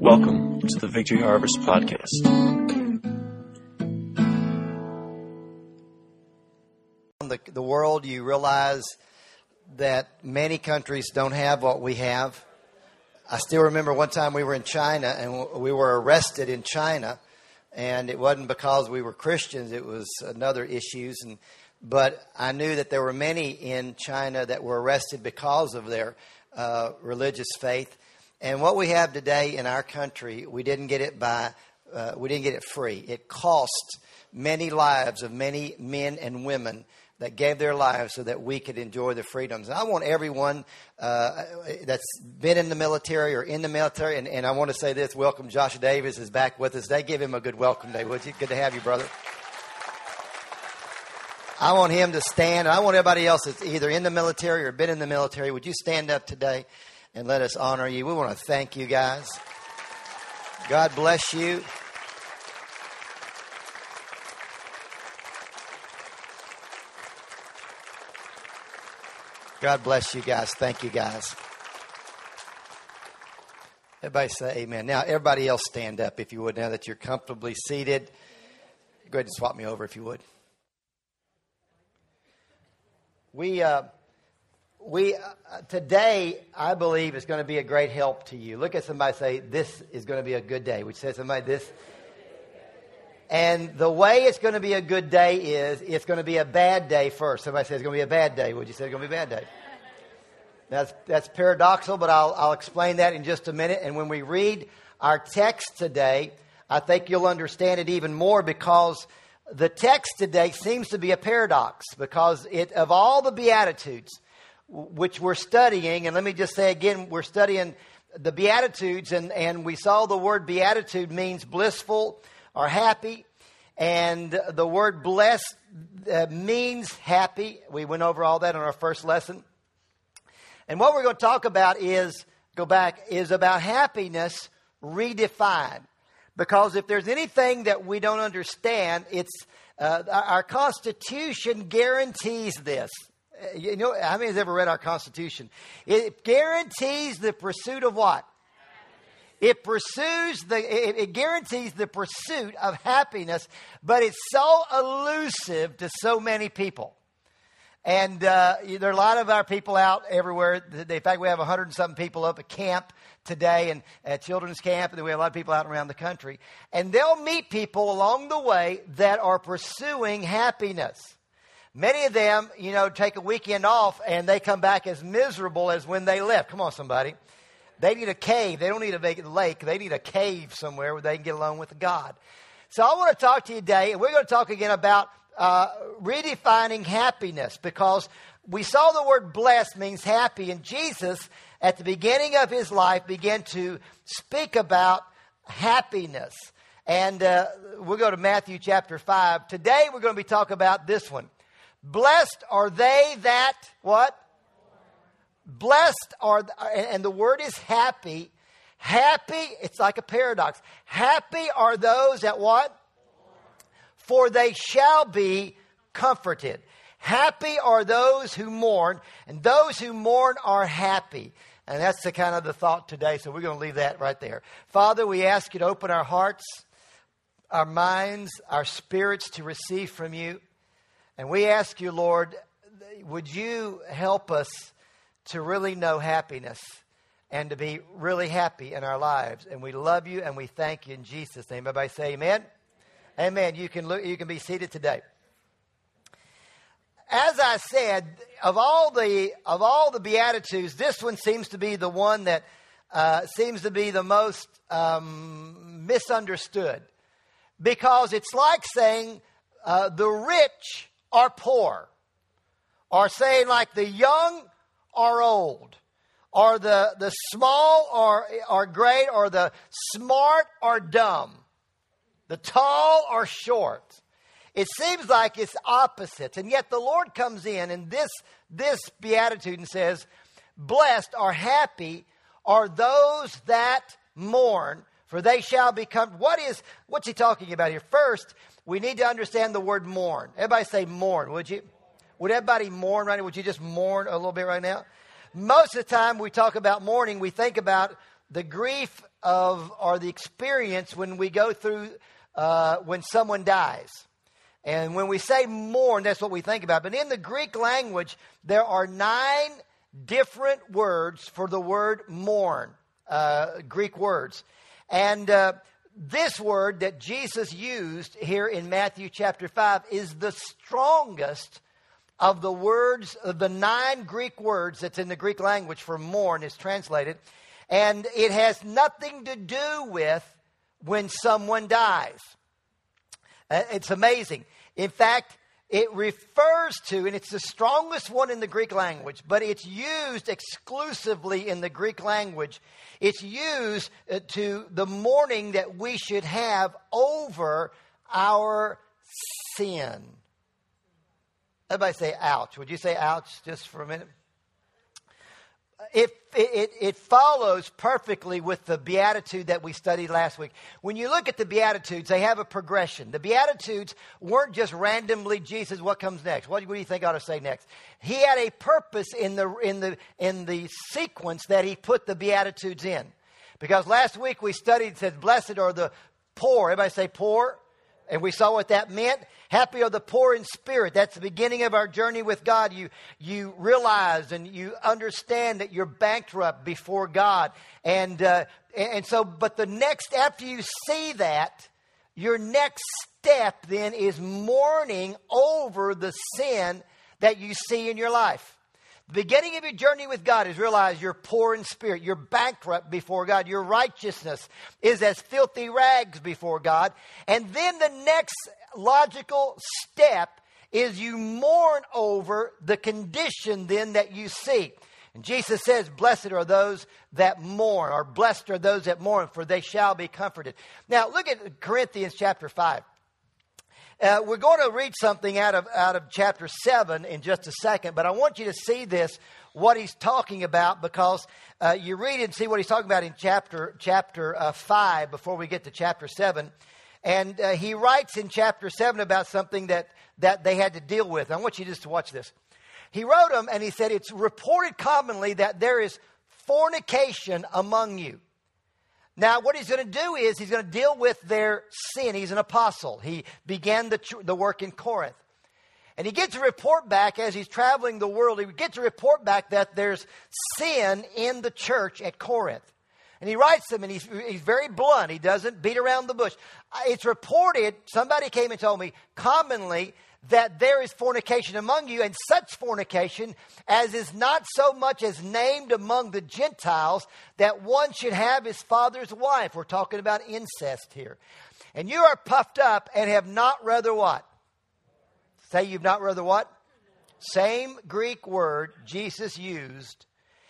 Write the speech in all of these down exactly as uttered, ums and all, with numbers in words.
Welcome to the Victory Harvest Podcast. The, the world, you realize that many countries don't have what we have. I still remember one time we were in China and we were arrested in China, and it wasn't because we were Christians, it was another issues. And but I knew that there were many in China that were arrested because of their uh, religious faith. And what we have today in our country, we didn't get it by, uh, we didn't get it free. It cost many lives of many men and women that gave their lives so that we could enjoy the freedoms. And I want everyone uh, that's been in the military or in the military, and, and I want to say this, welcome Josh Davis is back with us. They give him a good welcome day, would you? Good to have you, brother. I want him to stand. I want everybody else that's either in the military or been in the military. Would you stand up today and let us honor you? We want to thank you guys. God bless you. God bless you guys. Thank you guys. Everybody say amen. Now, everybody else stand up if you would, now that you're comfortably seated. Go ahead and swap me over if you would. We, uh, we, uh, today, I believe, is going to be a great help to you. Look at somebody, say, this is going to be a good day. Would you say to somebody, this? And the way it's going to be a good day is it's going to be a bad day first. Somebody says it's going to be a bad day. Would you say it's going to be a bad day? That's that's paradoxical, but I'll I'll explain that in just a minute. And when we read our text today, I think you'll understand it even more, because the text today seems to be a paradox, because it of all the Beatitudes which we're studying, and let me just say again, we're studying the Beatitudes, and, and we saw the word beatitude means blissful or happy, and the word blessed uh, means happy. We went over all that in our first lesson. And what we're going to talk about is, go back, is about happiness redefined. Because if there's anything that we don't understand, it's uh, our Constitution guarantees this. You know, how many has ever read our Constitution? It guarantees the pursuit of what? It pursues the. It, it guarantees the pursuit of happiness, but it's so elusive to so many people. And uh, there are a lot of our people out everywhere. In fact, we have a hundred and something people up at camp today, and at children's camp, and then we have a lot of people out around the country. And they'll meet people along the way that are pursuing happiness. Many of them, you know, take a weekend off and they come back as miserable as when they left. Come on, somebody. They need a cave. They don't need a vacant lake. They need a cave somewhere where they can get along with God. So I want to talk to you today, and we're going to talk again about uh, redefining happiness, because we saw the word blessed means happy, and Jesus, at the beginning of his life, began to speak about happiness. And uh, we'll go to Matthew chapter five. Today we're going to be talking about this one. Blessed are they that, what? Blessed are, and the word is happy. Happy, it's like a paradox. Happy are those that what? For they shall be comforted. Happy are those who mourn, and those who mourn are happy. And that's the kind of the thought today, so we're going to leave that right there. Father, we ask you to open our hearts, our minds, our spirits to receive from you. And we ask you, Lord, would you help us to really know happiness and to be really happy in our lives. And we love you and we thank you in Jesus' name. Everybody say amen. Amen. You can look, you can be seated today. As I said, of all the of all the Beatitudes, this one seems to be the one that uh, seems to be the most um, misunderstood, because it's like saying uh, the rich are poor, or saying like the young are old, or the the small are are great, or the smart are dumb, the tall are short. It seems like it's opposites. And yet the Lord comes in in this, this beatitude and says, blessed or happy are those that mourn, for they shall become. What is, what's he talking about here? First, we need to understand the word mourn. Everybody say mourn, would you? Would everybody mourn right now? Would you just mourn a little bit right now? Most of the time we talk about mourning, we think about the grief of, or the experience when we go through, uh, when someone dies. And when we say mourn, that's what we think about. But in the Greek language, there are nine different words for the word mourn, uh, Greek words. And uh, this word that Jesus used here in Matthew chapter five is the strongest of the words, of the nine Greek words that's in the Greek language for mourn is translated. And it has nothing to do with when someone dies. Uh, it's amazing. In fact, it refers to, and it's the strongest one in the Greek language, but it's used exclusively in the Greek language. It's used uh, to the mourning that we should have over our sin. Everybody say ouch. Would you say ouch just for a minute? It, it, it follows perfectly with the Beatitude that we studied last week. When you look at the Beatitudes, they have a progression. The Beatitudes weren't just randomly, Jesus, what comes next? What, what do you think I ought to say next? He had a purpose in the, in the, in the sequence that he put the Beatitudes in. Because last week we studied, it says, blessed are the poor. Everybody say poor. And we saw what that meant. Happy are the poor in spirit. That's the beginning of our journey with God. You, you realize and you understand that you're bankrupt before God. And, uh, and so, but the next, after you see that, your next step then is mourning over the sin that you see in your life. The beginning of your journey with God is realize you're poor in spirit. You're bankrupt before God. Your righteousness is as filthy rags before God. And then the next logical step is you mourn over the condition then that you see. And Jesus says, blessed are those that mourn, or blessed are those that mourn, for they shall be comforted. Now look at Corinthians chapter five. Uh, we're going to read something out of out of chapter seven in just a second, but I want you to see this, what he's talking about, because uh, you read it and see what he's talking about in chapter chapter uh, five before we get to chapter seven. And uh, he writes in chapter seven about something that, that they had to deal with. I want you just to watch this. He wrote them and he said, it's reported commonly that there is fornication among you. Now, what he's going to do is he's going to deal with their sin. He's an apostle. He began the, the work in Corinth. And he gets a report back as he's traveling the world. He gets a report back that there's sin in the church at Corinth. And he writes them, and he's, he's very blunt. He doesn't beat around the bush. It's reported, somebody came and told me, commonly, that there is fornication among you, and such fornication as is not so much as named among the Gentiles, that one should have his father's wife. We're talking about incest here. And you are puffed up and have not rather what? Say you've not rather what? Same Greek word Jesus used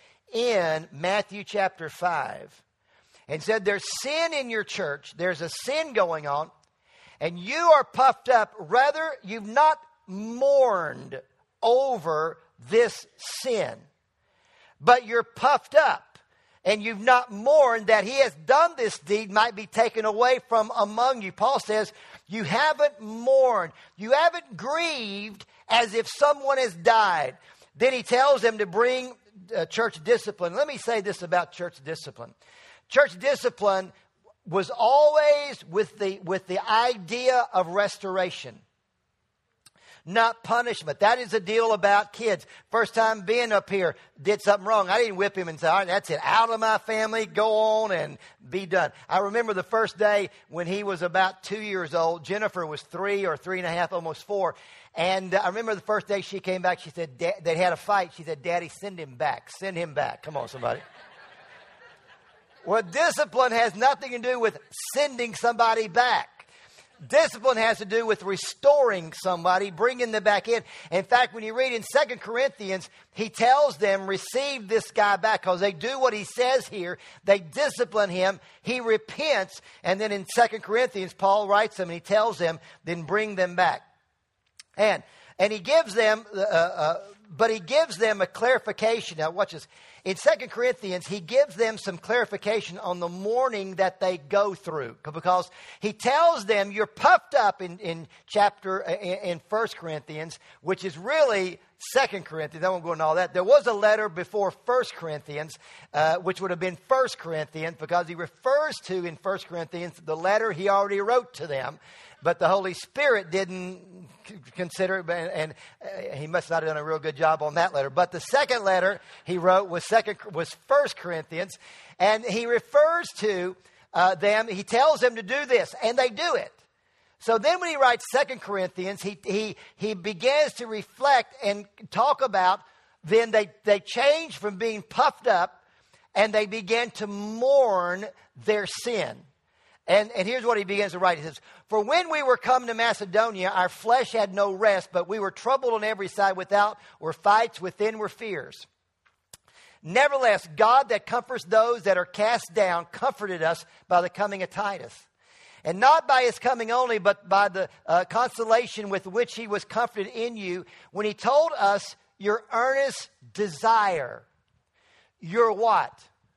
in Matthew chapter five. And said there's sin in your church. There's a sin going on. And you are puffed up. Rather, you've not mourned over this sin. But you're puffed up. And you've not mourned that he has done this deed might be taken away from among you. Paul says, you haven't mourned. You haven't grieved as if someone has died. Then he tells them to bring uh, church discipline. Let me say this about church discipline. Church discipline was always with the with the idea of restoration, not punishment. That is the deal about kids. First time being up here, did something wrong. I didn't whip him and say, all right, that's it. Out of my family, go on and be done. I remember the first day when he was about two years old. Jennifer was three or three and a half, almost four. And I remember the first day she came back, she said, they had a fight. She said, Daddy, send him back. Send him back. Come on, somebody. Well, discipline has nothing to do with sending somebody back. Discipline has to do with restoring somebody, bringing them back in. In fact, when you read in Second Corinthians, he tells them, receive this guy back, because they do what he says here. They discipline him. He repents. And then in Second Corinthians, Paul writes them and he tells them, then bring them back. And, and he gives them, uh, uh, but he gives them a clarification. Now, watch this. In Second Corinthians, he gives them some clarification on the mourning that they go through. Because he tells them, you're puffed up in, in chapter, in, in First Corinthians, which is really Second Corinthians. I won't go into all that. There was a letter before First Corinthians, uh, which would have been First Corinthians, because he refers to in First Corinthians the letter he already wrote to them. But the Holy Spirit didn't consider it, and, and he must not have done a real good job on that letter. But the second letter he wrote was second was First Corinthians, and he refers to uh, them. He tells them to do this, and they do it. So then when he writes Second Corinthians, he he he begins to reflect and talk about. Then they they change from being puffed up, and they begin to mourn their sin. And, and here's what he begins to write. He says, "For when we were come to Macedonia, our flesh had no rest, but we were troubled on every side. Without were fights, within were fears. Nevertheless, God that comforts those that are cast down comforted us by the coming of Titus. And not by his coming only, but by the uh, consolation with which he was comforted in you, when he told us your earnest desire." Your what?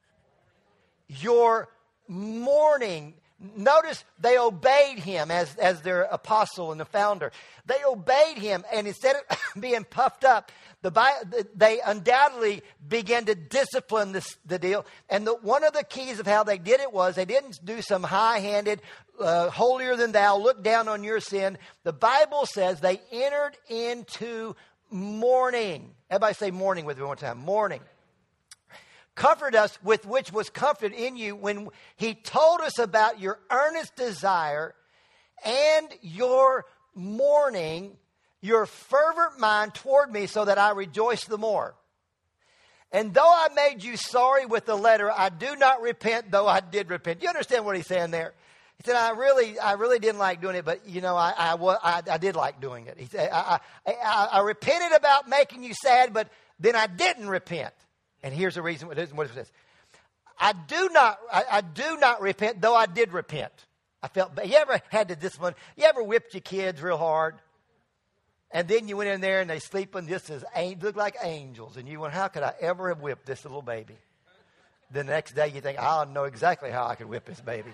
Your mourning. Notice they obeyed him as, as their apostle and the founder. They obeyed him, and instead of being puffed up, the, they undoubtedly began to discipline this, the deal. And the, one of the keys of how they did it was they didn't do some high-handed, uh, holier than thou, look down on your sin. The Bible says they entered into mourning. Everybody say mourning with me one time. Mourning. Comfort us with which was comforted in you when he told us about your earnest desire and your mourning, your fervent mind toward me, so that I rejoice the more. And though I made you sorry with the letter, I do not repent, though I did repent. Do you understand what he's saying there? He said, I really, I really didn't like doing it, but you know, I, I, I, I did like doing it. He said, I, I, I, I repented about making you sad, but then I didn't repent. And here's the reason. What it says: I do not, I, I do not repent, though I did repent. I felt bad. You ever had the discipline? You ever whipped your kids real hard, and then you went in there and they sleeping just as look like angels, and you went, "How could I ever have whipped this little baby?" Then the next day you think, "I'll know exactly how I could whip this baby."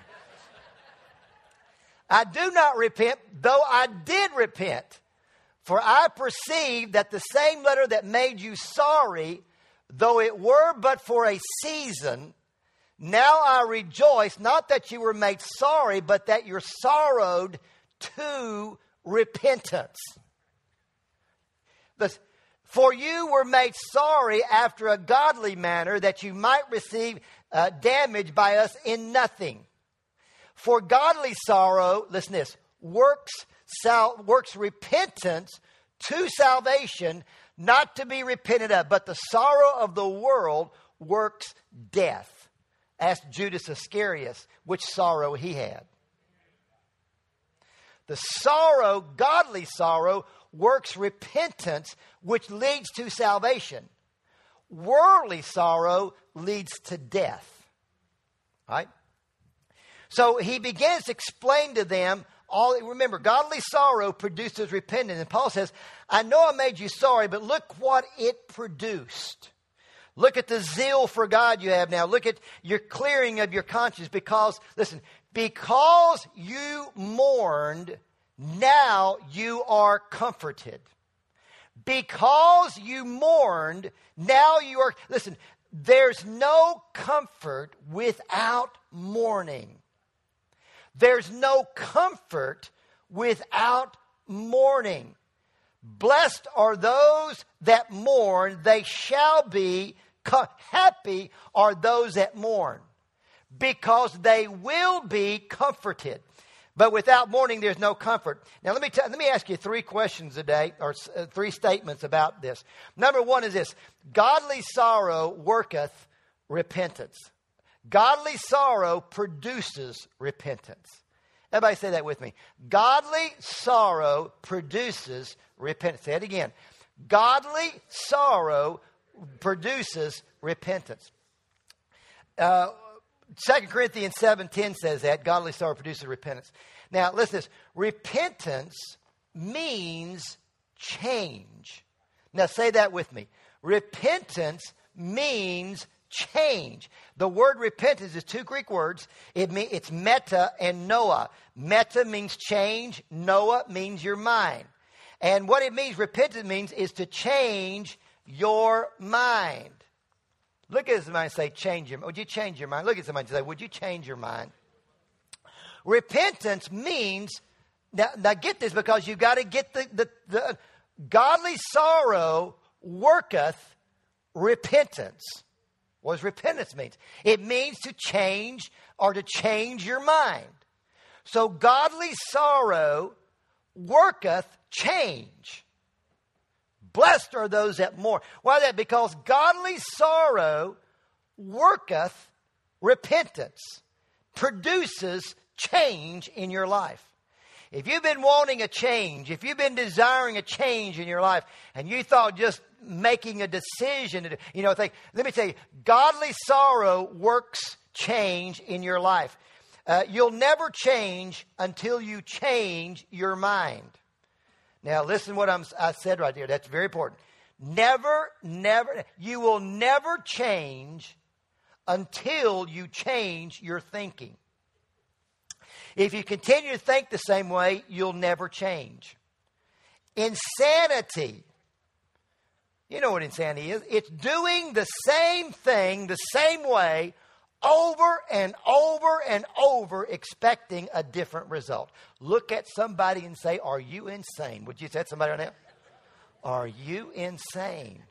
I do not repent, though I did repent, for I perceive that the same letter that made you sorry, though it were but for a season, now I rejoice, not that you were made sorry, but that you're sorrowed to repentance. Listen, for you were made sorry after a godly manner, that you might receive uh, damage by us in nothing. For godly sorrow, listen to this, works, sal- works repentance to salvation, not to be repented of, but the sorrow of the world works death. Ask Judas Iscariot which sorrow he had. The sorrow, godly sorrow, works repentance, which leads to salvation. Worldly sorrow leads to death. Right? So he begins to explain to them all. Remember, godly sorrow produces repentance. And Paul says, I know I made you sorry, but look what it produced. Look at the zeal for God you have now. Look at your clearing of your conscience. Because, listen, because you mourned, now you are comforted. Because you mourned, now you are, listen, there's no comfort without mourning. There's no comfort without mourning. Blessed are those that mourn, they shall be co- happy are those that mourn, because they will be comforted. But without mourning, there's no comfort. Now, let me t- let me ask you three questions today, or uh, three statements about this. Number one is this: godly sorrow worketh repentance. Godly sorrow produces repentance. Everybody say that with me. Godly sorrow produces repentance. Say it again. Godly sorrow produces repentance. Uh, Second Corinthians seven ten says that. Godly sorrow produces repentance. Now, listen to this. Repentance means change. Now, say that with me. Repentance means change. The word repentance is two Greek words. It mean, it's meta and noah. Meta means change. Noah means your mind. And what it means, repentance means, is to change your mind. Look at somebody and say, change your mind. Would you change your mind? Look at somebody and say, would you change your mind? Repentance means, now, now get this, because you've got to get the, the, the godly sorrow worketh repentance. What does repentance mean? It means to change or to change your mind. So godly sorrow worketh change. Blessed are those that mourn. Why that? Because godly sorrow worketh repentance, produces change in your life. If you've been wanting a change, if you've been desiring a change in your life, and you thought just making a decision, you know, think, let me tell you, godly sorrow works change in your life. Uh, you'll never change until you change your mind. Now, listen what I'm, I said right there. That's very important. Never, never, you will never change until you change your thinking. If you continue to think the same way, you'll never change. Insanity. You know what insanity is. It's doing the same thing the same way over and over and over, expecting a different result. Look at somebody and say, are you insane? Would you say to somebody right now? Are you insane?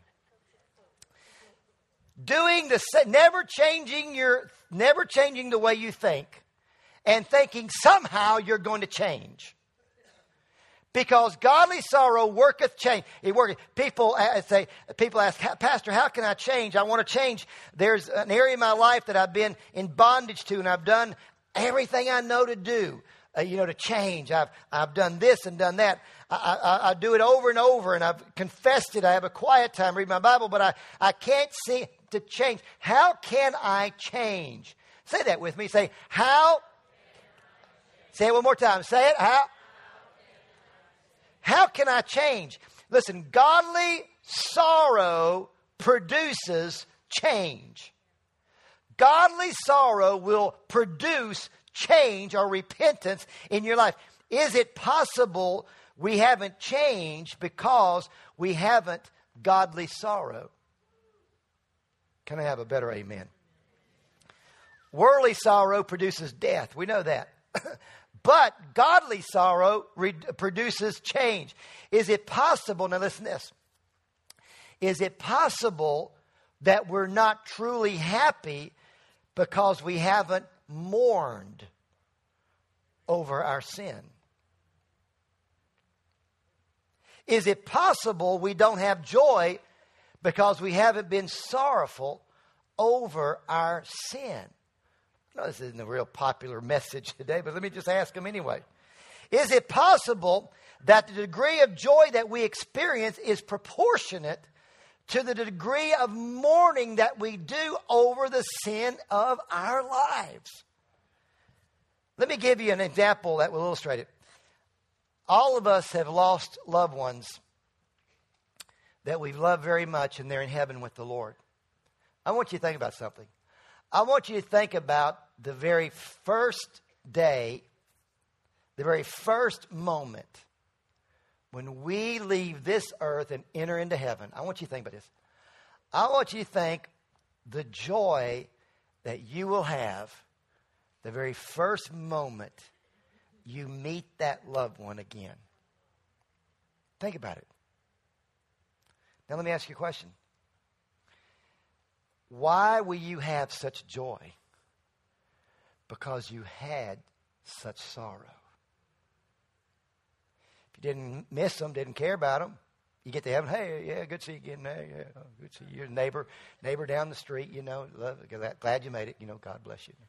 Doing the same, never changing your, never changing the way you think, and thinking somehow you're going to change. Because godly sorrow worketh change. It worketh. People say, people ask, Pastor, how can I change? I want to change. There's an area in my life that I've been in bondage to, and I've done everything I know to do, uh, you know, to change. I've I've done this and done that. I, I, I do it over and over, and I've confessed it. I have a quiet time, read my Bible, but I, I can't see to change. How can I change? Say that with me. Say, how? Say it one more time. Say it. How? How can I change? Listen, godly sorrow produces change. Godly sorrow will produce change or repentance in your life. Is it possible we haven't changed because we haven't godly sorrow? Can I have a better amen? Worldly sorrow produces death. We know that. But godly sorrow re- produces change. Is it possible, now listen to this. Is it possible that we're not truly happy because we haven't mourned over our sin? Is it possible we don't have joy because we haven't been sorrowful over our sin? No, this isn't a real popular message today, but let me just ask them anyway. Is it possible that the degree of joy that we experience is proportionate to the degree of mourning that we do over the sin of our lives? Let me give you an example that will illustrate it. All of us have lost loved ones that we love very much, and they're in heaven with the Lord. I want you to think about something. I want you to think about the very first day, the very first moment when we leave this earth and enter into heaven. I want you to think about this. I want you to think the joy that you will have the very first moment you meet that loved one again. Think about it. Now let me ask you a question. Why will you have such joy? Because you had such sorrow. If you didn't miss them, didn't care about them, you get to heaven, hey, yeah, good to see you again. Hey, yeah, oh, good to see you. Your neighbor, neighbor down the street, you know, love, glad you made it. You know, God bless you.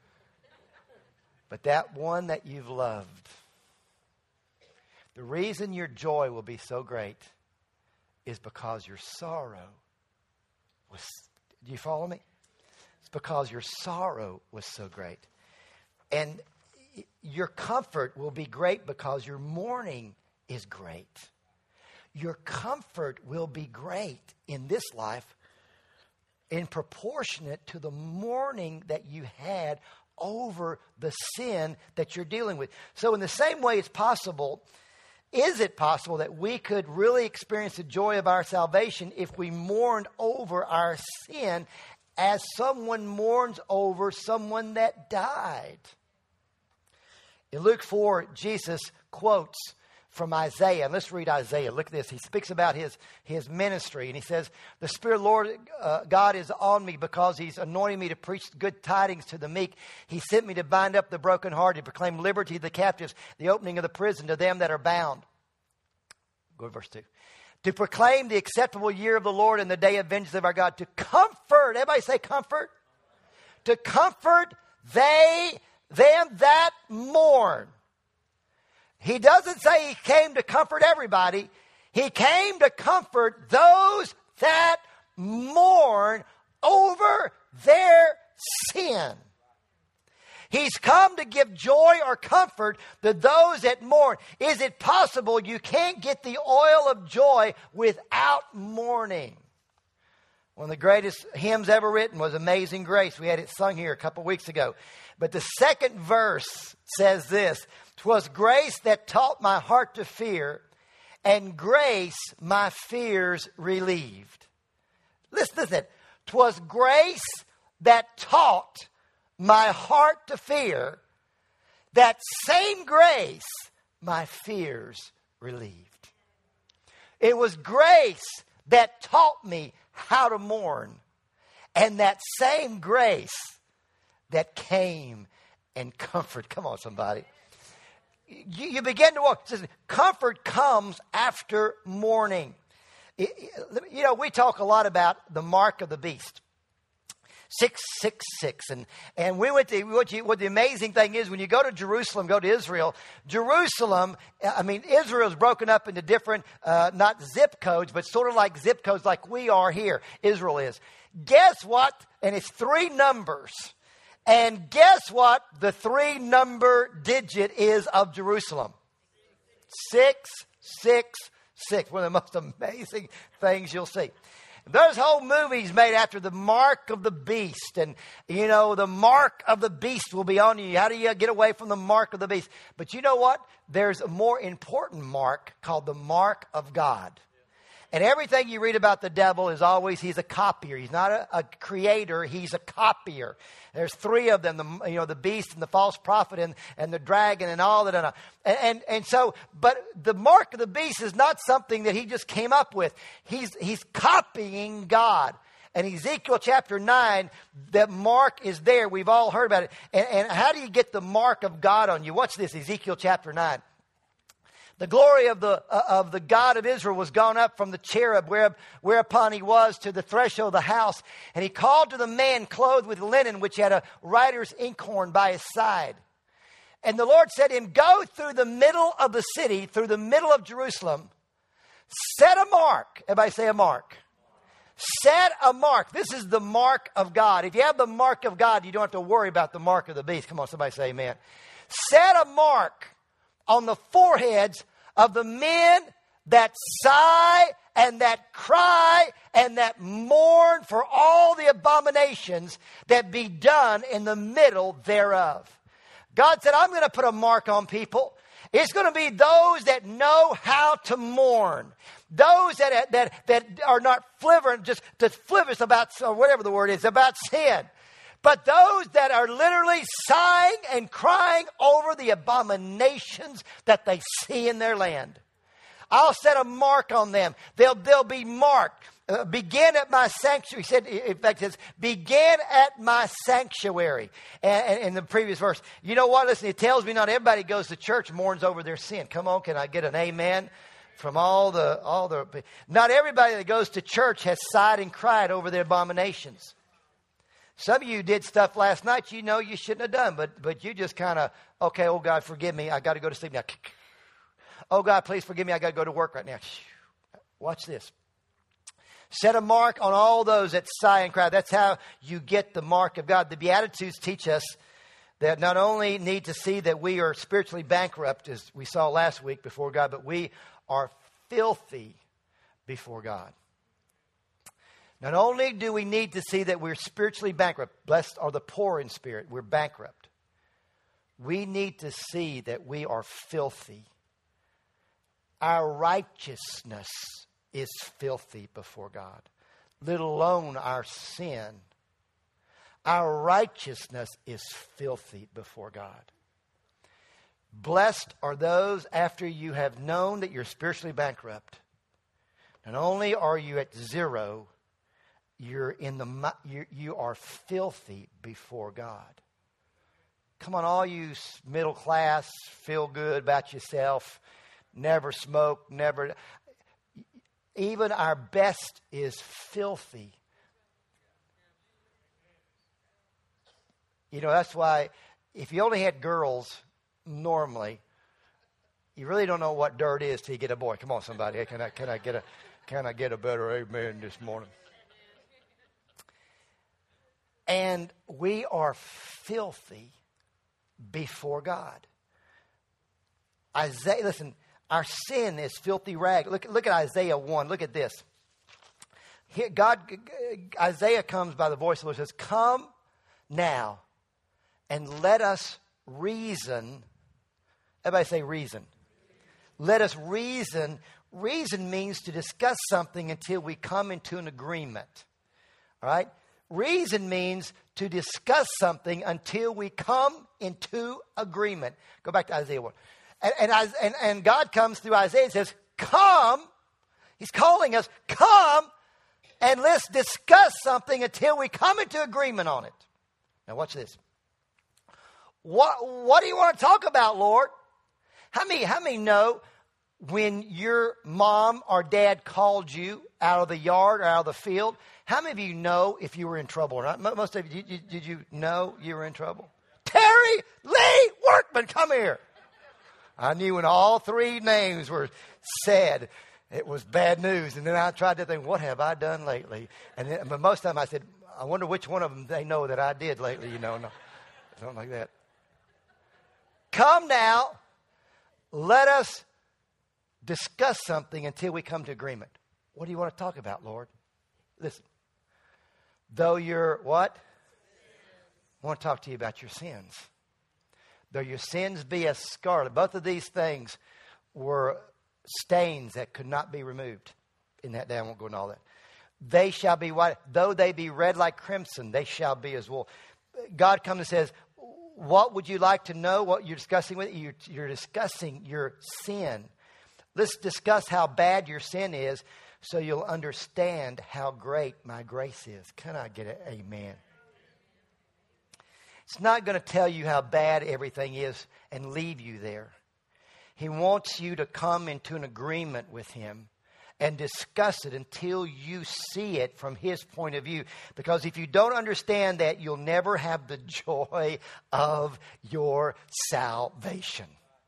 But that one that you've loved, the reason your joy will be so great is because your sorrow was. Do you follow me? It's because your sorrow was so great. And your comfort will be great because your mourning is great. Your comfort will be great in this life in proportionate to the mourning that you had over the sin that you're dealing with. So in the same way it's possible is it possible that we could really experience the joy of our salvation if we mourned over our sin as someone mourns over someone that died? In Luke four, Jesus quotes from Isaiah. And let's read Isaiah. Look at this. He speaks about his, his ministry. And he says, the Spirit of the Lord uh, God is on me because He's anointing me to preach good tidings to the meek. He sent me to bind up the brokenhearted, to proclaim liberty to the captives, the opening of the prison to them that are bound. Go to verse two. To proclaim the acceptable year of the Lord and the day of vengeance of our God. To comfort. Everybody say comfort. To comfort they, them that mourn. He doesn't say He came to comfort everybody. He came to comfort those that mourn over their sin. He's come to give joy or comfort to those that mourn. Is it possible you can't get the oil of joy without mourning? One of the greatest hymns ever written was Amazing Grace. We had it sung here a couple weeks ago. But the second verse says this: "'Twas grace that taught my heart to fear, and grace my fears relieved." Listen to that. "'Twas grace that taught my heart to fear, that same grace my fears relieved." It was grace that taught me how to mourn, and that same grace that came and comfort. Come on, somebody. You, you begin to walk. It says, comfort comes after mourning. It, you know, we talk a lot about the mark of the beast. six six six. And, and we went to, what, you, what the amazing thing is, when you go to Jerusalem, go to Israel, Jerusalem, I mean, Israel is broken up into different, uh, not zip codes, but sort of like zip codes like we are here. Israel is. Guess what? And it's three numbers. And guess what the three number digit is of Jerusalem? six six six. One of the most amazing things you'll see. There's whole movies made after the mark of the beast. And, you know, the mark of the beast will be on you. How do you get away from the mark of the beast? But you know what? There's a more important mark called the mark of God. And everything you read about the devil is always, he's a copier. He's not a, a creator. He's a copier. There's three of them, the, you know, the beast and the false prophet and, and the dragon and all that. And, and, and so, but the mark of the beast is not something that he just came up with. He's, he's copying God. And Ezekiel chapter nine, that mark is there. We've all heard about it. And, and how do you get the mark of God on you? Watch this, Ezekiel chapter nine. The glory of the uh, of the God of Israel was gone up from the cherub where, whereupon he was to the threshold of the house. And he called to the man clothed with linen, which had a writer's inkhorn by his side. And the Lord said to him, go through the middle of the city, through the middle of Jerusalem, set a mark. Everybody say a mark. Set a mark. This is the mark of God. If you have the mark of God, you don't have to worry about the mark of the beast. Come on, somebody say amen. Set a mark on the foreheads of the men that sigh and that cry and that mourn for all the abominations that be done in the middle thereof. God said, I'm going to put a mark on people. It's going to be those that know how to mourn. Those that, that, that are not flivering, just, just flivers about, or whatever the word is, about sin. But those that are literally sighing and crying over the abominations that they see in their land. I'll set a mark on them. They'll, they'll be marked. Uh, begin at my sanctuary. He said, in fact, it says, begin at my sanctuary. And, and in the previous verse, you know what? Listen, it tells me not everybody goes to church mourns over their sin. Come on, can I get an amen? From all the, all the, not everybody that goes to church has sighed and cried over their abominations. Some of you did stuff last night you know you shouldn't have done, but but you just kind of, okay, oh God, forgive me. I got to go to sleep now. Oh God, please forgive me. I got to go to work right now. Watch this. Set a mark on all those that sigh and cry. That's how you get the mark of God. The Beatitudes teach us that not only need to see that we are spiritually bankrupt, as we saw last week before God, but we are filthy before God. Not only do we need to see that we're spiritually bankrupt, blessed are the poor in spirit, we're bankrupt. We need to see that we are filthy. our righteousness is filthy before God, let alone our sin. Our righteousness is filthy before God. Blessed are those after you have known that you're spiritually bankrupt. Not only are you at zero, you're in the you you are filthy before God. Come on, all you middle class, feel good about yourself, never smoke, never. Even our best is filthy. You know, that's why if you only had girls, normally, you really don't know what dirt is till you get a boy. Come on, somebody. Can I, can I get a, can I get a better amen this morning? And we are filthy before God. Isaiah, listen, our sin is filthy rag. Look, look at Isaiah one. Look at this. Here, God, Isaiah comes by the voice of the Lord and says, come now and let us reason. Everybody say reason. Let us reason. Reason means to discuss something until we come into an agreement. All right? Reason means to discuss something until we come into agreement. Go back to Isaiah one. And, and, and, and God comes through Isaiah and says, come. He's calling us, come and let's discuss something until we come into agreement on it. Now watch this. What, what do you want to talk about, Lord? How many, how many know when your mom or dad called you out of the yard or out of the field, how many of you know if you were in trouble or not? Most of you, did, did you know you were in trouble? Terry Lee Workman, come here. I knew when all three names were said, it was bad news. And then I tried to think, what have I done lately? And then, but most of the time I said, I wonder which one of them they know that I did lately, you know, no, something like that. Come now, let us discuss something until we come to agreement. What do you want to talk about, Lord? Listen, though you're what? I want to talk to you about your sins. Though your sins be as scarlet. Both of these things were stains that could not be removed. In that day, I won't go into all that. They shall be white. Though they be red like crimson, they shall be as wool. God comes and says, what would you like to know? What you're discussing with you? You're discussing your sin. Let's discuss how bad your sin is so you'll understand how great my grace is. Can I get an amen? It's not going to tell you how bad everything is and leave you there. He wants you to come into an agreement with him and discuss it until you see it from his point of view. Because if you don't understand that, you'll never have the joy of your salvation.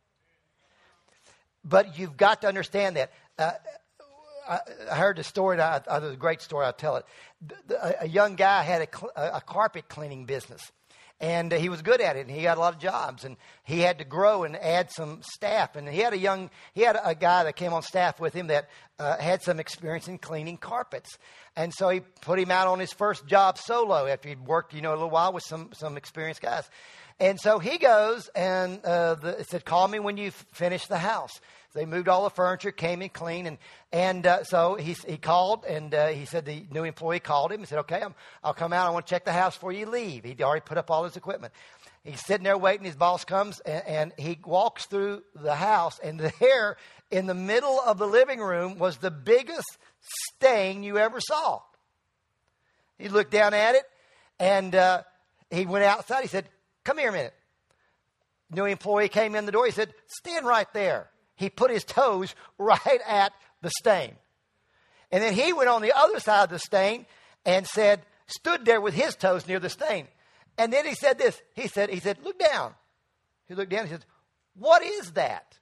But you've got to understand that. Uh, I, I heard the story, I, I, it was a great story, I'll tell it. The, the, a young guy had a, cl- a carpet cleaning business. And uh, he was good at it, and he had a lot of jobs, and he had to grow and add some staff. And he had a young, he had a, a guy that came on staff with him that uh, had some experience in cleaning carpets. And so he put him out on his first job solo after he'd worked, you know, a little while with some some experienced guys. And so he goes and uh, the, it said, call me when you've finished the house. So they moved all the furniture, came in clean. And and uh, so he he called, and uh, he said the new employee called him and said, okay, I'm, I'll come out. I want to check the house before you leave. He'd already put up all his equipment. He's sitting there waiting. His boss comes, and, and he walks through the house. And there in the middle of the living room was the biggest stain you ever saw. He looked down at it, and uh, he went outside. He said, come here a minute. New employee came in the door. He said, stand right there. He put his toes right at the stain. And then he went on the other side of the stain and said, stood there with his toes near the stain. And then he said this. He said, he said, look down. He looked down and he said, what is that?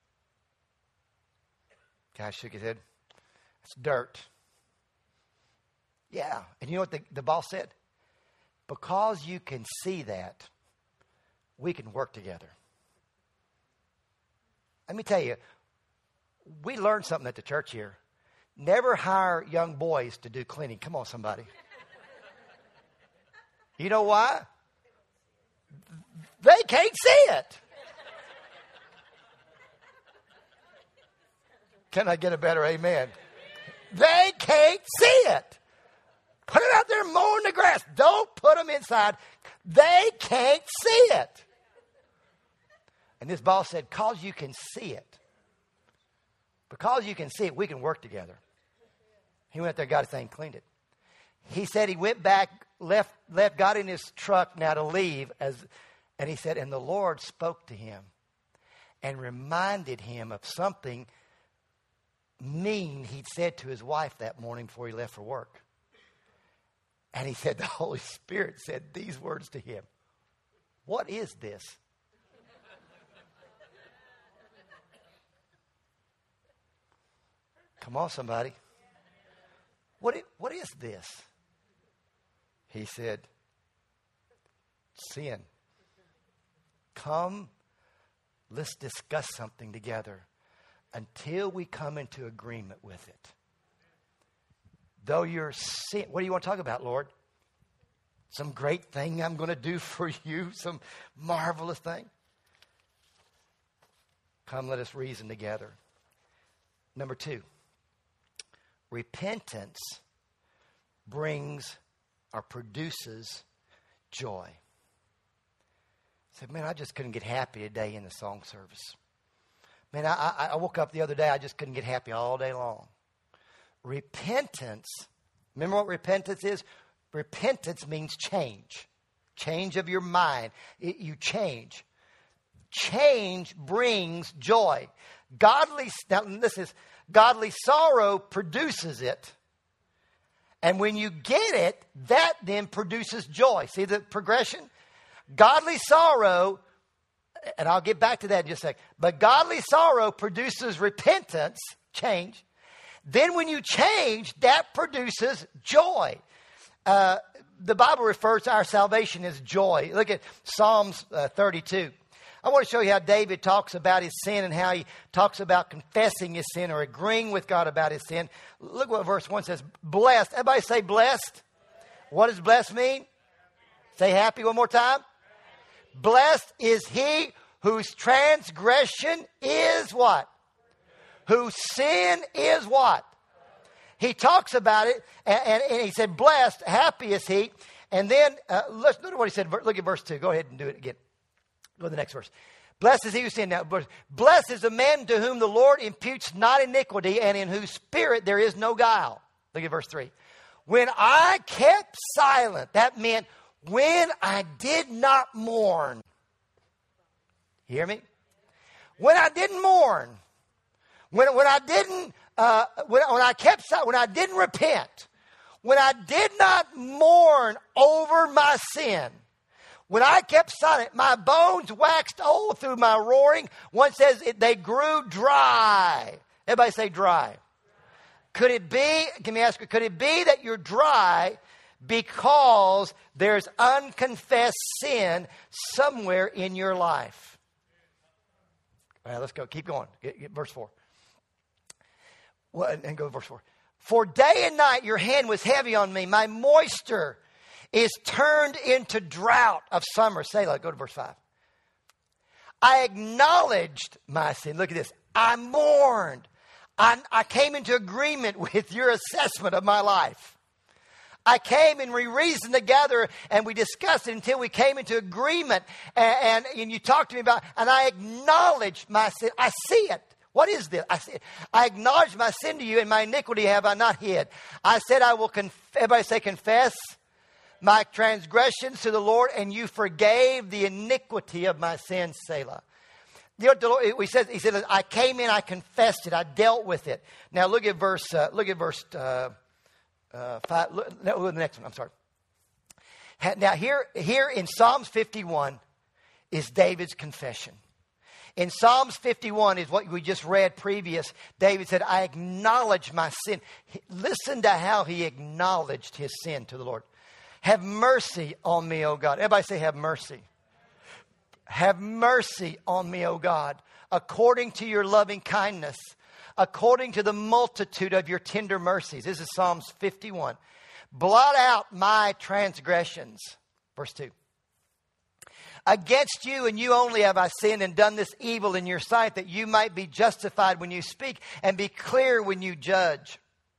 Guy shook his head. It's dirt. Yeah. And you know what the, the boss said? Because you can see that, we can work together. Let me tell you, we learned something at the church here. Never hire young boys to do cleaning. Come on, somebody. You know why? They can't see it. Can I get a better amen? They can't see it. Put it out there mowing the grass. Don't put them inside. They can't see it. And this boss said, because you can see it. Because you can see it, we can work together. He went there, got his thing, cleaned it. He said he went back, left, left, got in his truck now to leave. As, and he said, and the Lord spoke to him and reminded him of something mean he'd said to his wife that morning before he left for work. And he said the Holy Spirit said these words to him. What is this? Come on, somebody. What, it, what is this? He said, sin. Come, let's discuss something together until we come into agreement with it. Though you're sin, what do you want to talk about, Lord? Some great thing I'm going to do for you, some marvelous thing. Come, let us reason together. Number two, repentance brings or produces joy. I said, man, I just couldn't get happy today in the song service. Man, I, I, I woke up the other day, I just couldn't get happy all day long. Repentance, remember what repentance is? Repentance means change. Change of your mind. It, you change. Change brings joy. Godly, now this is, godly sorrow produces it. And when you get it, that then produces joy. See the progression? Godly sorrow, and I'll get back to that in just a second. But godly sorrow produces repentance, change. Then when you change, that produces joy. Uh, the Bible refers to our salvation as joy. Look at Psalms uh, thirty-two. I want to show you how David talks about his sin and how he talks about confessing his sin or agreeing with God about his sin. Look what verse one says. Blessed. Everybody say blessed. What does blessed mean? Say happy one more time. Blessed is he whose transgression is what? Whose sin is what? He talks about it, and, and, and he said, blessed, happy is he. And then, uh, let's look at what he said. Look at verse two. Go ahead and do it again. Go to the next verse. Blessed is he who sinned. Now, blessed is the man to whom the Lord imputes not iniquity, and in whose spirit there is no guile. Look at verse three. When I kept silent, that meant when I did not mourn. You hear me? When I didn't mourn. When, when I didn't, uh, when, when I kept silent, when I didn't repent, when I did not mourn over my sin, when I kept silent, my bones waxed old through my roaring. One says it, they grew dry. Everybody say dry. Could it be, let me ask you, could it be that you're dry because there's unconfessed sin somewhere in your life? All right, let's go. Keep going. Get, get verse four. Well, and go to verse four. For day and night your hand was heavy on me. My moisture is turned into drought of summer. Selah. Go to verse five. I acknowledged my sin. Look at this. I mourned. I, I came into agreement with your assessment of my life. I came and we reasoned together and we discussed it until we came into agreement. And, and, and you talked to me about, and I acknowledged my sin. I see it. What is this? I said, I acknowledge my sin to you, and my iniquity have I not hid. I said, I will confess. Everybody say confess my transgressions to the Lord, and you forgave the iniquity of my sins, Selah. You know what the Lord, he says, he said, I came in, I confessed it, I dealt with it. Now look at verse, uh, look at verse uh, uh, five. Look, no, the next one. I'm sorry. Now here, here in Psalms fifty-one is David's confession. In Psalms fifty-one is what we just read previous. David said, I acknowledge my sin. Listen to how he acknowledged his sin to the Lord. Have mercy on me, O God. Everybody say, have mercy. Have mercy on me, O God, according to your loving kindness, according to the multitude of your tender mercies. This is Psalms fifty-one. Blot out my transgressions. Verse two. Against you and you only have I sinned and done this evil in your sight, that you might be justified when you speak and be clear when you judge.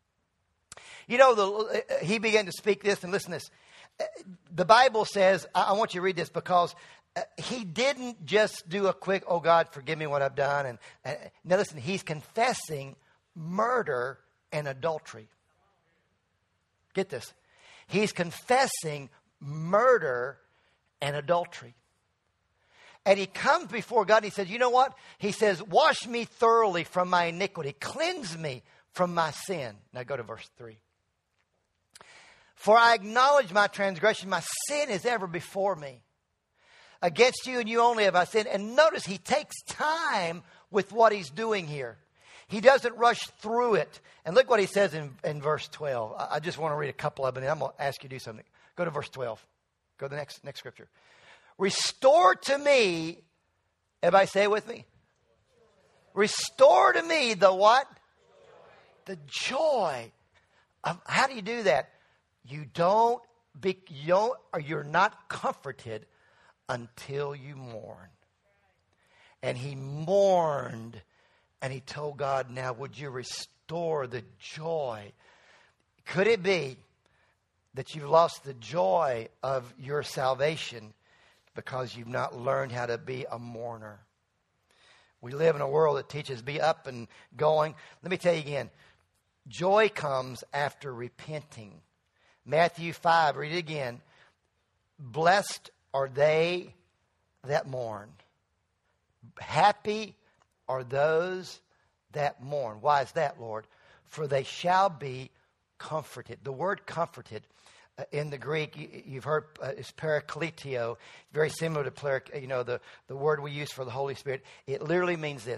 You know, the, he began to speak this, and listen to this. The Bible says, I, I want you to read this, because he didn't just do a quick, oh God, forgive me what I've done. And, and now listen, he's confessing murder and adultery. Get this. He's confessing murder and adultery. And he comes before God and he says, you know what? He says, wash me thoroughly from my iniquity. Cleanse me from my sin. Now go to verse three. For I acknowledge my transgression. My sin is ever before me. Against you and you only have I sinned. And notice he takes time with what he's doing here. He doesn't rush through it. And look what he says in, in verse twelve. I, I just want to read a couple of them, and I'm going to ask you to do something. Go to verse twelve. Go to the next, next scripture. Restore to me, everybody say it with me. Restore to me the what? The joy. Of, how do you do that? You don't, be, you don't, or you're not comforted until you mourn. And he mourned, and he told God, now would you restore the joy? Could it be that you've lost the joy of your salvation because you've not learned how to be a mourner? We live in a world that teaches be up and going. Let me tell you again. Joy comes after repenting. Matthew five, read it again. Blessed are they that mourn. Happy are those that mourn. Why is that, Lord? For they shall be comforted. The word comforted uh, in the Greek, you, you've heard, uh, is parakletio, very similar to parak, you know, the, the word we use for the Holy Spirit. It literally means this.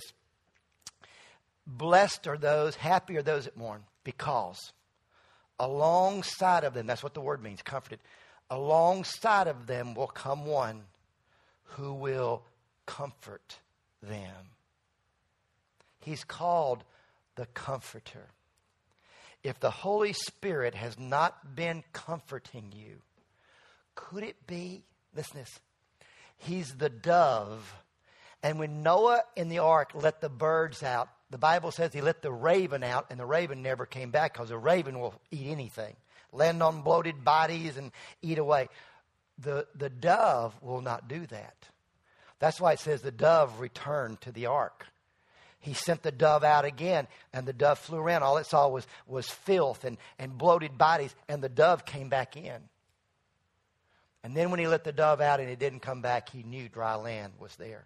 Blessed are those, happy are those that mourn, because alongside of them, that's what the word means, comforted. Alongside of them will come one who will comfort them. He's called the Comforter. If the Holy Spirit has not been comforting you, could it be, listen to this, he's the dove. And when Noah in the ark let the birds out, the Bible says he let the raven out, and the raven never came back, because a raven will eat anything, land on bloated bodies and eat away. The, the dove will not do that. That's why it says the dove returned to the ark. He sent the dove out again, and the dove flew around. All it saw was, was filth and, and bloated bodies, and the dove came back in. And then when he let the dove out and it didn't come back, he knew dry land was there.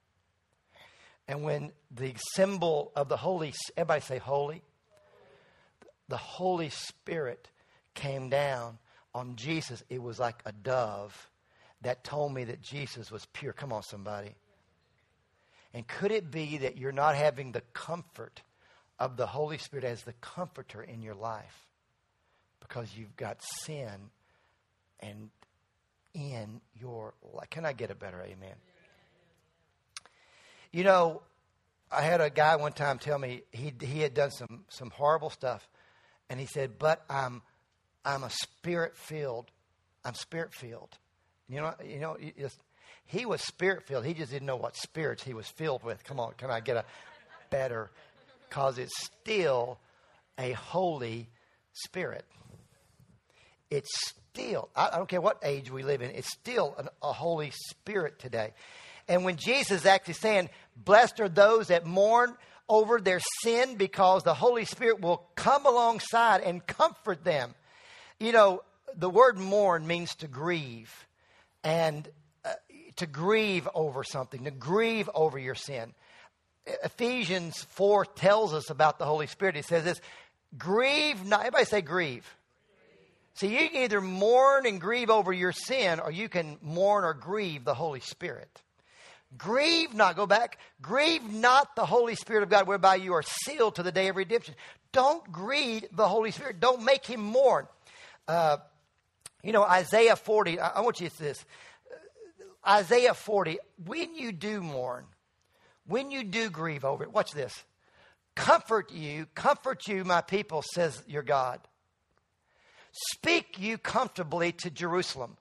And when the symbol of the Holy, everybody say holy, the Holy Spirit came down on Jesus, it was like a dove that told me that Jesus was pure. Come on, somebody. And could it be that you're not having the comfort of the Holy Spirit as the comforter in your life because you've got sin and in your life? Can I get a better amen? You know, I had a guy one time tell me he he had done some some horrible stuff, and he said, "But I'm I'm a spirit filled. I'm spirit filled." You know, you know, just, he was spirit filled. He just didn't know what spirits he was filled with. Come on, can I get a better? Because it's still a Holy Spirit. It's still, I, I don't care what age we live in, it's still an, a Holy Spirit today. And when Jesus is actually saying, blessed are those that mourn over their sin, because the Holy Spirit will come alongside and comfort them. You know, the word mourn means to grieve. And uh, to grieve over something, to grieve over your sin. Ephesians four tells us about the Holy Spirit. It says this, grieve not. Everybody say grieve. See, you can either mourn and grieve over your sin, or you can mourn or grieve the Holy Spirit. Grieve not, go back. Grieve not the Holy Spirit of God, whereby you are sealed to the day of redemption. Don't grieve the Holy Spirit. Don't make him mourn. Uh, you know, Isaiah forty, I, I want you to see this. Uh, Isaiah forty, when you do mourn, when you do grieve over it, watch this. Comfort you, comfort you, my people, says your God. Speak you comfortably to Jerusalem.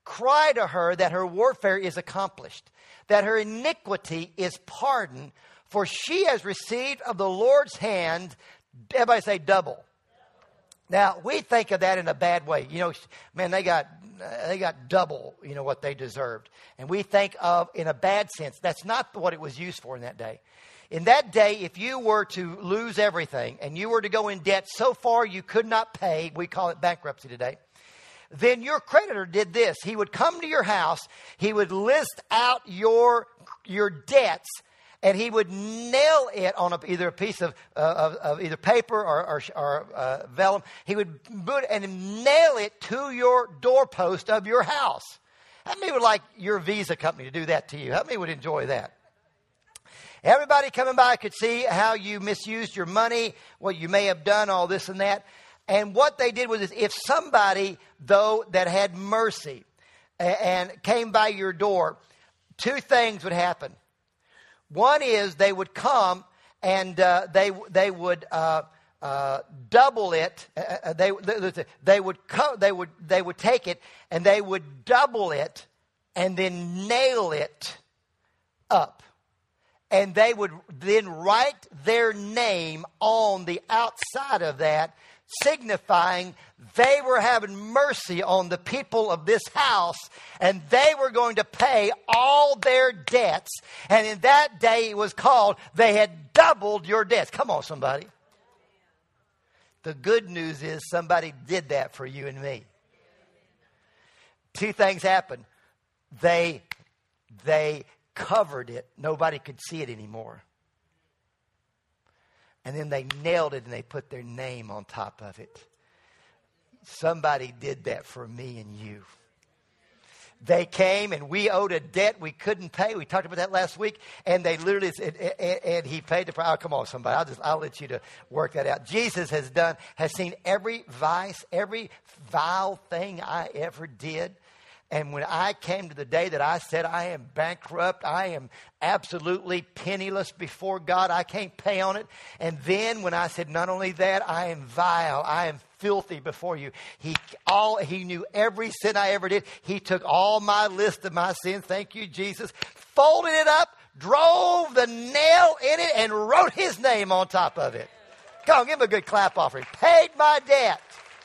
cry to her that her warfare is accomplished, that her iniquity is pardoned, for she has received of the Lord's hand, everybody say double. Now, we think of that in a bad way. You know, man, they got they got double, you know, what they deserved. And we think of in a bad sense. That's not what it was used for in that day. In that day, if you were to lose everything and you were to go in debt so far you could not pay, we call it bankruptcy today, then your creditor did this. He would come to your house, he would list out your, your debts, and he would nail it on a, either a piece of, uh, of, of either paper or, or, or uh, vellum. He would put it and nail it to your doorpost of your house. How many would like your Visa company to do that to you? How many would enjoy that? Everybody coming by could see how you misused your money, what you may have done, all this and that. And what they did was, is if somebody, though, that had mercy and came by your door, two things would happen. One is they would come and uh, they they would uh, uh, double it. Uh, they they would co- they would they would take it and they would double it and then nail it up. And they would then write their name on the outside of that, signifying they were having mercy on the people of this house, and they were going to pay all their debts. And in that day it was called, they had doubled your debts. Come on, somebody. The good news is somebody did that for you and me. Two things happened. They, they covered it. Nobody could see it anymore. And then they nailed it and they put their name on top of it. Somebody did that for me and you. They came and we owed a debt we couldn't pay. We talked about that last week. And they literally said, and, and he paid the price. Oh, come on, somebody. I'll just, I'll let you to work that out. Jesus has done, has seen every vice, every vile thing I ever did. And when I came to the day that I said I am bankrupt, I am absolutely penniless before God, I can't pay on it. And then when I said, not only that, I am vile, I am filthy before you. He all he knew every sin I ever did. He took all my list of my sins, thank you, Jesus, folded it up, drove the nail in it, and wrote his name on top of it. Come on, give him a good clap offering. Paid my debt.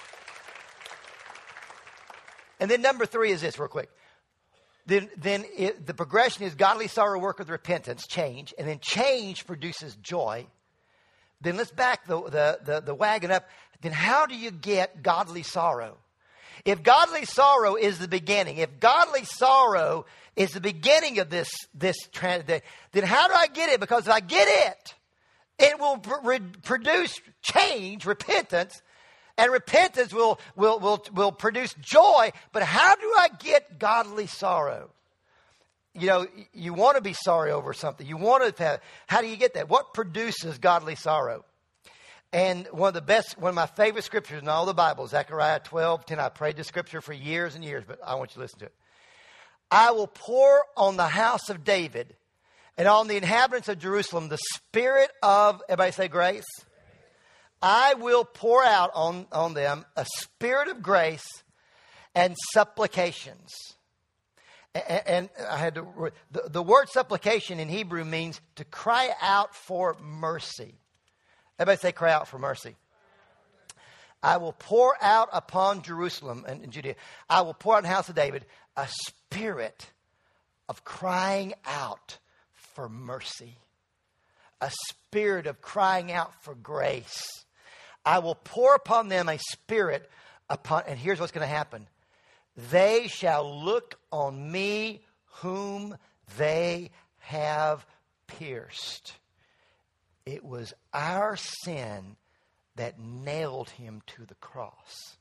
And then number three is this, real quick. Then, then it, the progression is godly sorrow work with repentance, change. And then change produces joy. Then let's back the, the, the, the wagon up. Then how do you get godly sorrow? If godly sorrow is the beginning, if godly sorrow is the beginning of this, this trend, then how do I get it? Because if I get it, it will pr- produce change, repentance. And repentance will, will, will, will produce joy. But how do I get godly sorrow? You know, you want to be sorry over something. You want to have, how do you get that? What produces godly sorrow? And one of the best, one of my favorite scriptures in all the Bible, Zechariah twelve ten. I prayed this scripture for years and years, but I want you to listen to it. I will pour on the house of David and on the inhabitants of Jerusalem the spirit of, everybody say grace. I will pour out on, on them a spirit of grace and supplications. And, and I had to, the, the word supplication in Hebrew means to cry out for mercy. Everybody say cry out for mercy. I will pour out upon Jerusalem and, and Judea. I will pour out on the house of David a spirit of crying out for mercy. A spirit of crying out for grace. I will pour upon them a spirit upon, and here's what's going to happen. They shall look on me whom they have pierced. It was our sin that nailed him to the cross.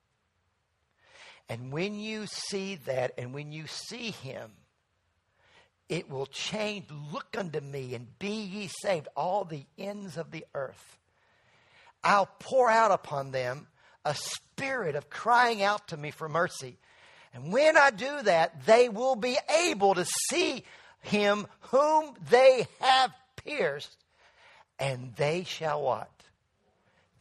And when you see that, and when you see him, it will change. Look unto me and be ye saved, all the ends of the earth. I'll pour out upon them a spirit of crying out to me for mercy. And when I do that, they will be able to see him whom they have pierced. And they shall what?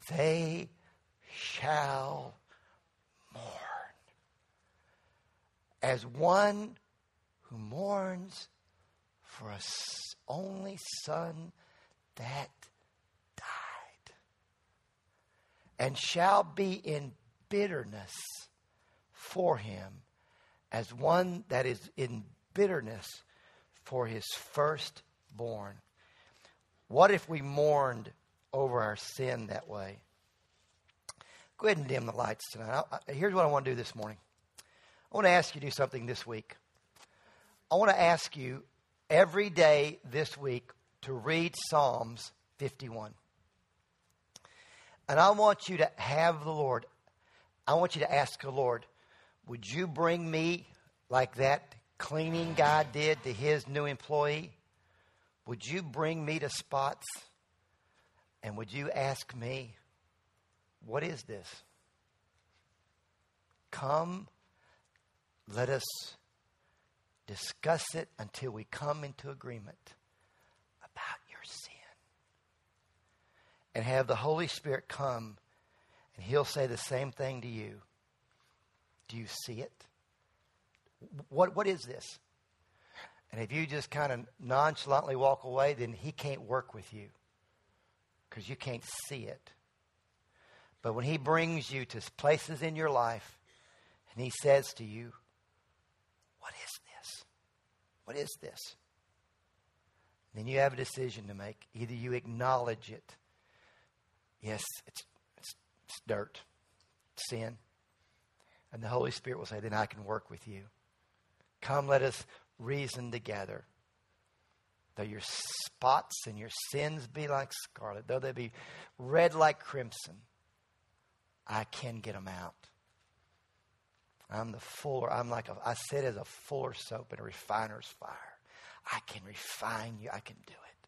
They shall mourn. as one who mourns for a s- only son that died, and shall be in bitterness for him as one that is in bitterness for his firstborn. What if we mourned over our sin that way? Go ahead and dim the lights tonight. I, I, here's what I want to do this morning. I want to ask you to do something this week. I want to ask you every day this week to read Psalms fifty-one. And I want you to have the Lord, I want you to ask the Lord, would you bring me like that cleaning guy did to his new employee? Would you bring me to spots? And would you ask me, what is this? Come, let us discuss it until we come into agreement about your sin. And have the Holy Spirit come, and he'll say the same thing to you. Do you see it? What What is this? And if you just kind of nonchalantly walk away, then he can't work with you because you can't see it. But when he brings you to places in your life and he says to you, what is this? What is this? Then you have a decision to make. Either you acknowledge it. Yes, it's, it's, it's dirt, sin. And the Holy Spirit will say, then I can work with you. Come, let us reason together. Though your spots and your sins be like scarlet, though they be red like crimson, I can get them out. I'm the fuller, I'm like, a, I sit as a fuller soap in a refiner's fire. I can refine you, I can do it.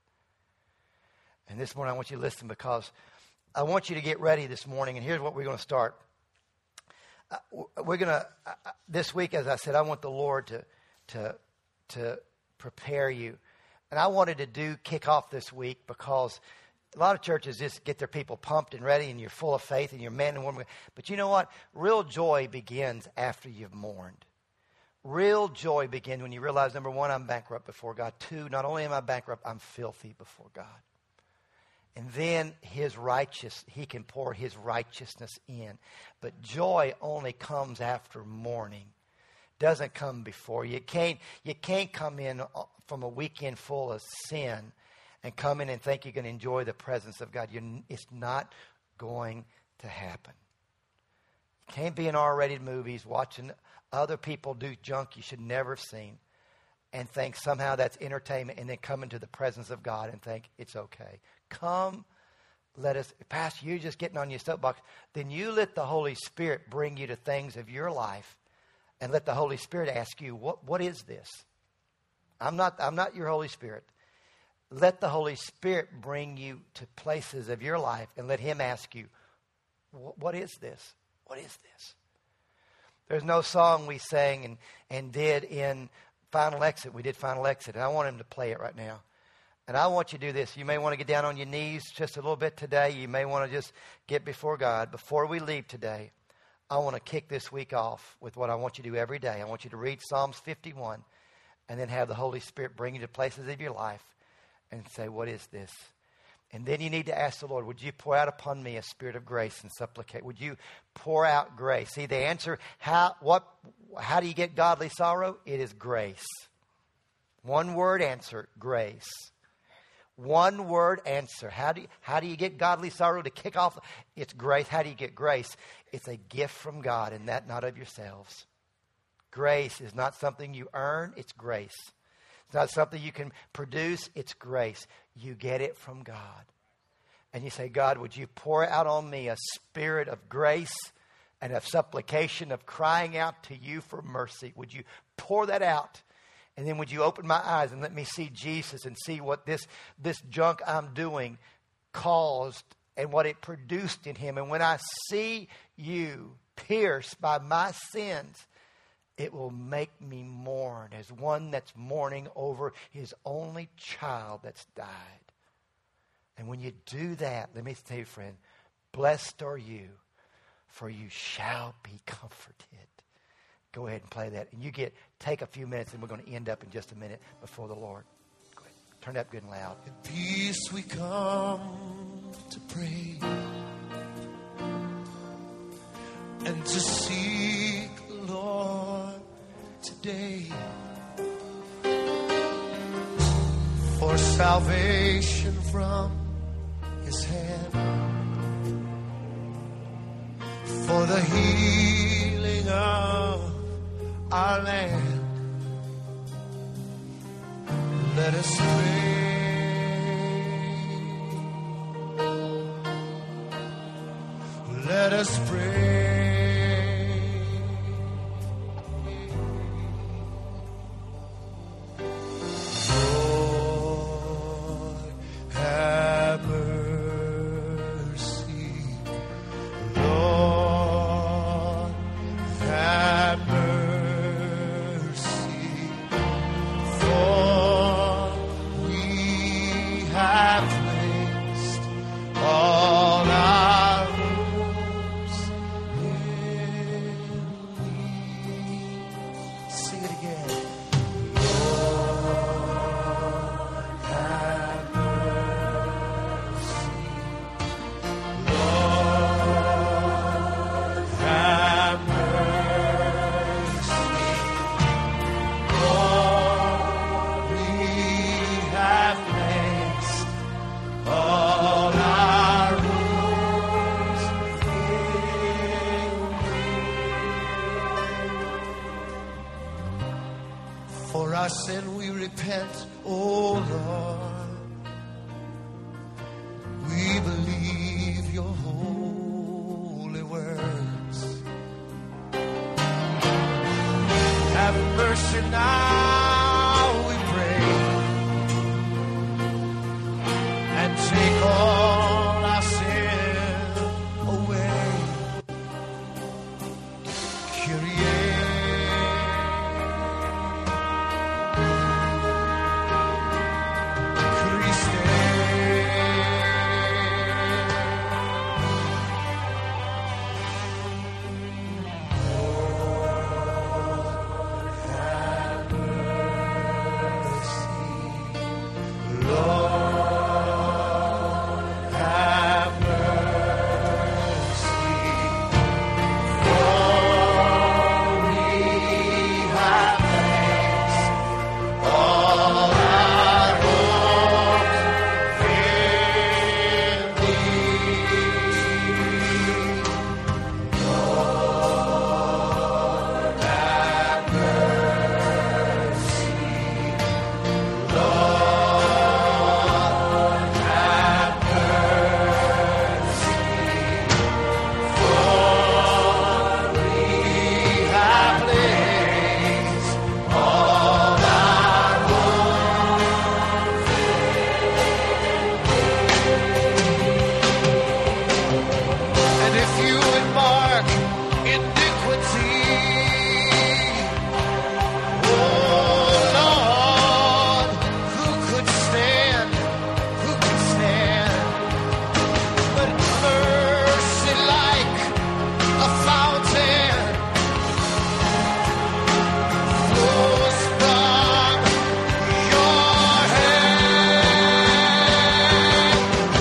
And this morning I want you to listen, because I want you to get ready this morning, and here's what we're going to start. Uh, we're going to, uh, this week, as I said, I want the Lord to, to, to prepare you. And I wanted to do kick off this week because a lot of churches just get their people pumped and ready, and you're full of faith, and you're man and woman. But you know what? Real joy begins after you've mourned. Real joy begins when you realize, number one, I'm bankrupt before God. Two, not only am I bankrupt, I'm filthy before God. And then his righteous, he can pour his righteousness in. But joy only comes after mourning. Doesn't come before. You can't, you can't come in from a weekend full of sin and come in and think you can enjoy the presence of God. You're, it's not going to happen. You can't be in R-rated movies watching other people do junk you should never have seen and think somehow that's entertainment, and then come into the presence of God and think it's okay. Come, let us, Pastor, you're just getting on your soapbox. Then you let the Holy Spirit bring you to things of your life, and let the Holy Spirit ask you, what, what is this? I'm not, I'm not your Holy Spirit. Let the Holy Spirit bring you to places of your life, and let him ask you, what is this? What is this? There's no song we sang and, and did in Final Exit. We did Final Exit, and I want him to play it right now. And I want you to do this. You may want to get down on your knees just a little bit today. You may want to just get before God. Before we leave today, I want to kick this week off with what I want you to do every day. I want you to read Psalms fifty-one, and then have the Holy Spirit bring you to places of your life and say, what is this? And then you need to ask the Lord, would you pour out upon me a spirit of grace and supplicate? Would you pour out grace? See, the answer, how, what, how do you get godly sorrow? It is grace. One word answer, grace. One word answer. How do you, how do you get godly sorrow to kick off? It's grace. How do you get grace? It's a gift from God, and that not of yourselves. Grace is not something you earn. It's grace. It's not something you can produce. It's grace. You get it from God. And you say, God, would you pour out on me a spirit of grace and of supplication, of crying out to you for mercy? Would you pour that out? And then would you open my eyes and let me see Jesus and see what this, this junk I'm doing caused and what it produced in him. And when I see you pierced by my sins, it will make me mourn as one that's mourning over his only child that's died. And when you do that, let me tell you, friend, blessed are you, for you shall be comforted. go ahead and play that. And you get, take a few minutes, and we're going to end up in just a minute before the Lord. Go ahead. Turn it up good and loud. In peace we come to pray and to seek the Lord today for salvation from His hand, for the healing of our land. Let us pray. Let us pray. Lord, have mercy. Lord, have mercy. For we have placed all our hopes in Thee. Sing it again. Lord, have mercy. Lord, have mercy. Lord, we have placed all our hopes in Thee. For our sin we repent, O Lord. We believe your holy words. Have mercy now, we pray, and take all our sin away. Kyrie, Christe. And if you would mark iniquity, oh Lord, who could stand? Who could stand? But mercy like a fountain flows from your hand.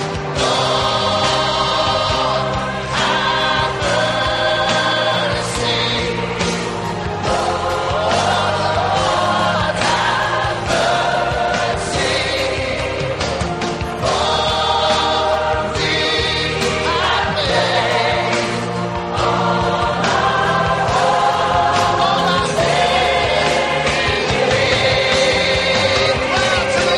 Lord, have mercy. Lord, have mercy. Lord, we have laid all our faith in Thee. Cry out to the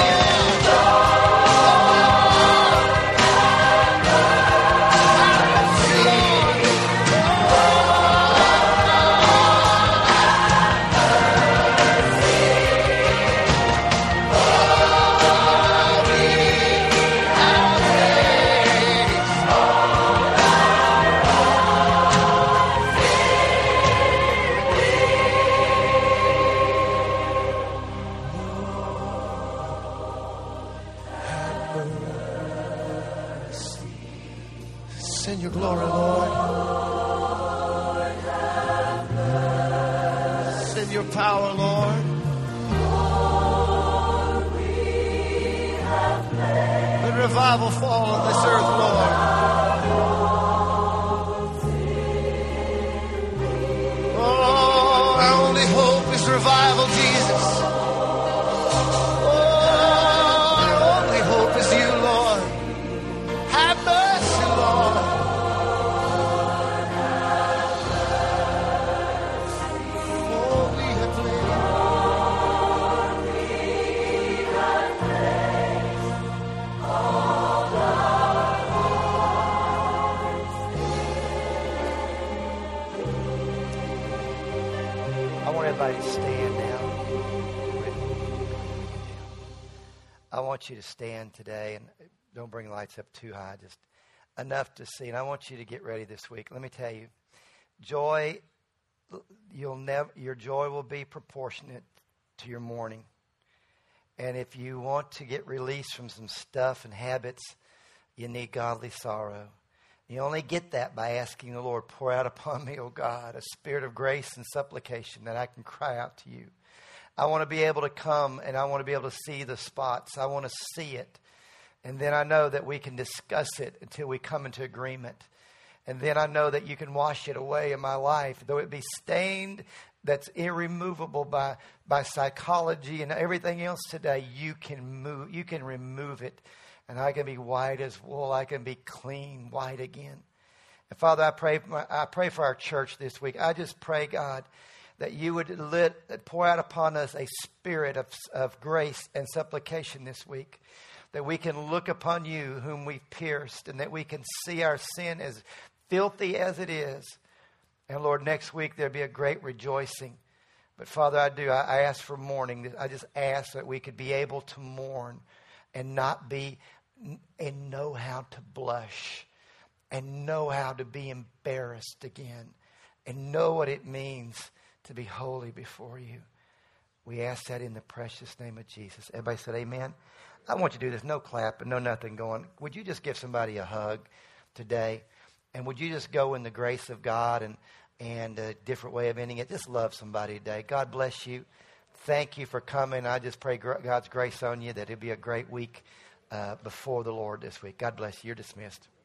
Send your glory, Lord. your power, Lord. Let revival fall on this earth, Lord. Oh, our only hope is revival, Jesus. Oh, our only hope is you, Lord. Have mercy, Lord. Oh, we have plenty. I want everybody to stand now. I want you to stand today, and don't bring lights up too high, just enough to see. And I want you to get ready this week. Let me tell you, joy, you'll never, your joy will be proportionate to your mourning. And if you want to get released from some stuff and habits, you need godly sorrow. You only get that by asking the Lord, pour out upon me, O God, a spirit of grace and supplication that I can cry out to you. I want to be able to come and I want to be able to see the spots. I want to see it. And then I know that we can discuss it until we come into agreement. And then I know that you can wash it away in my life, though it be stained, that's irremovable by, by psychology and everything else today. You can move, you can remove it. And I can be white as wool. I can be clean, white again. And Father, I pray, I pray for our church this week. I just pray, God, that you would lit, pour out upon us a spirit of, of grace and supplication this week. That we can look upon you whom we've pierced, and that we can see our sin as filthy as it is. And Lord, next week there'll be a great rejoicing. But Father, I do. I, I ask for mourning. I just ask that we could be able to mourn and not be, and know how to blush, and know how to be embarrassed again, and know what it means to be holy before you. We ask that in the precious name of Jesus. Everybody said amen. I want you to do this. No clapping, no nothing going. Would you just give somebody a hug today? And would you just go in the grace of God and, and a different way of ending it? Just love somebody today. God bless you. Thank you for coming. I just pray God's grace on you, that it'll be a great week uh, before the Lord this week. God bless you. You're dismissed.